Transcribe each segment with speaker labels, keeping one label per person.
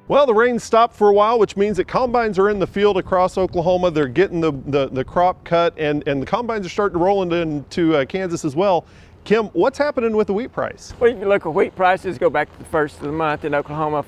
Speaker 1: Well, the rain stopped for a while, which means that combines are in the field across Oklahoma. They're getting the crop cut, and the combines are starting to roll into Kansas as well. Kim, what's happening with the wheat price?
Speaker 2: Well, if you look at wheat prices, go back to the first of the month in Oklahoma,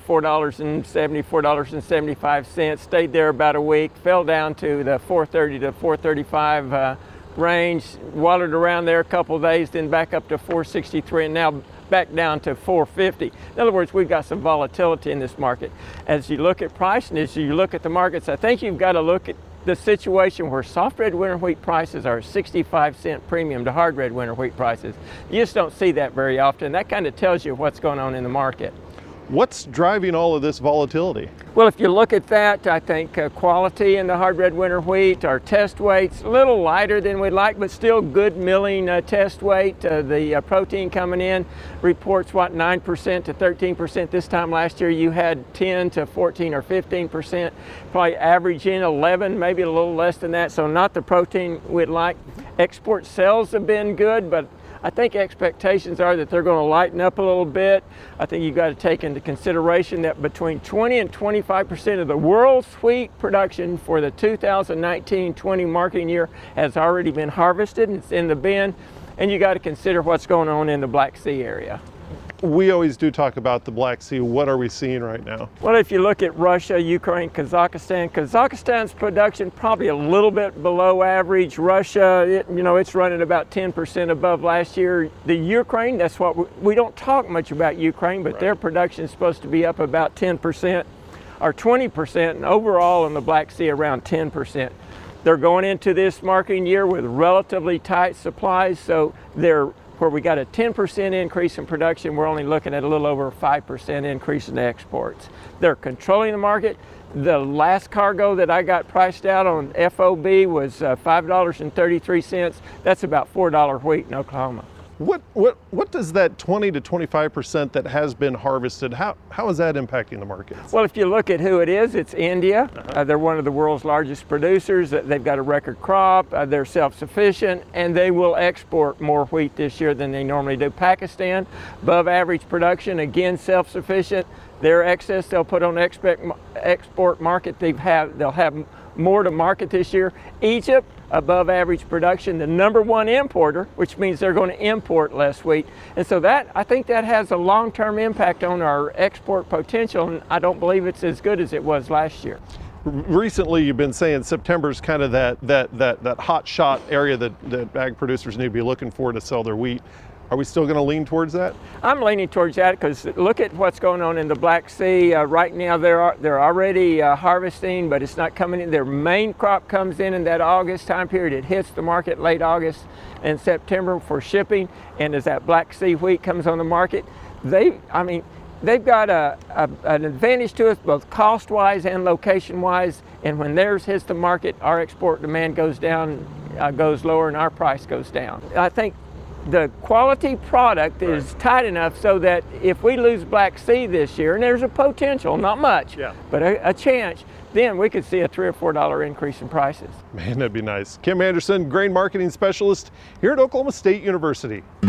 Speaker 2: $4.75, stayed there about a week, fell down to the $4.30 to $4.35 range, wallowed around there a couple of days, then back up to $4.63, and now back down to $4.50. In other words, we've got some volatility in this market. As you look at price and as you look at the markets, I think you've got to look at the situation where soft red winter wheat prices are a 65-cent premium to hard red winter wheat prices. You just don't see that very often. That kind of tells you what's going on in the market.
Speaker 1: What's driving all of this volatility?
Speaker 2: Well, if you look at that, I think quality in the hard red winter wheat, our test weights, a little lighter than we'd like, but still good milling test weight. The protein coming in reports, 9% to 13%. This time last year, you had 10 to 14 or 15%, probably averaging 11, maybe a little less than that. So not the protein we'd like. Export sales have been good, but I think expectations are that they're going to lighten up a little bit. I think you've got to take into consideration that between 20 and 25% of the world's wheat production for the 2019-20 marketing year has already been harvested and it's in the bin. And you got to consider what's going on in the Black Sea area.
Speaker 1: We always do talk about the Black Sea. What are we seeing right now?
Speaker 2: Well, if you look at Russia, Ukraine, Kazakhstan's production probably a little bit below average. Russia, it's running about 10% above last year. The Ukraine, that's what we don't talk much about Ukraine, but their production is supposed to be up about 10% or 20%, and overall in the Black Sea around 10%. They're going into this marketing year with relatively tight supplies, so where we got a 10% increase in production, we're only looking at a little over a 5% increase in exports. They're controlling the market. The last cargo that I got priced out on FOB was $5.33. That's about $4 wheat in Oklahoma.
Speaker 1: What does that 20 to 25% that has been harvested, how is that impacting the markets?
Speaker 2: Well, if you look at who it is, it's India. They're one of the world's largest producers. They've got a record crop. They're self-sufficient, and they will export more wheat this year than they normally do. Pakistan, above average production, again self-sufficient. Their excess they'll put on export market. They'll have more to market this year. Egypt, above average production, the #1 importer, which means they're going to import less wheat. And so I think that has a long-term impact on our export potential, and I don't believe it's as good as it was last year.
Speaker 1: Recently, you've been saying September's kind of that hot shot area that ag producers need to be looking for to sell their wheat. Are we still going to lean towards that?
Speaker 2: I'm leaning towards that because look at what's going on in the Black Sea. Right now they're already harvesting, but it's not coming in. Their main crop comes in that August time period. It hits the market late August and September for shipping. And as that Black Sea wheat comes on the market, they've got an advantage to us both cost-wise and location-wise. And when theirs hits the market, our export demand goes lower, and our price goes down. I think the quality product is tight enough so that if we lose Black Sea this year, and there's a potential, not much, but a chance, then we could see a $3 or $4 increase in prices.
Speaker 1: Man, that'd be nice. Kim Anderson, grain marketing specialist here at Oklahoma State University.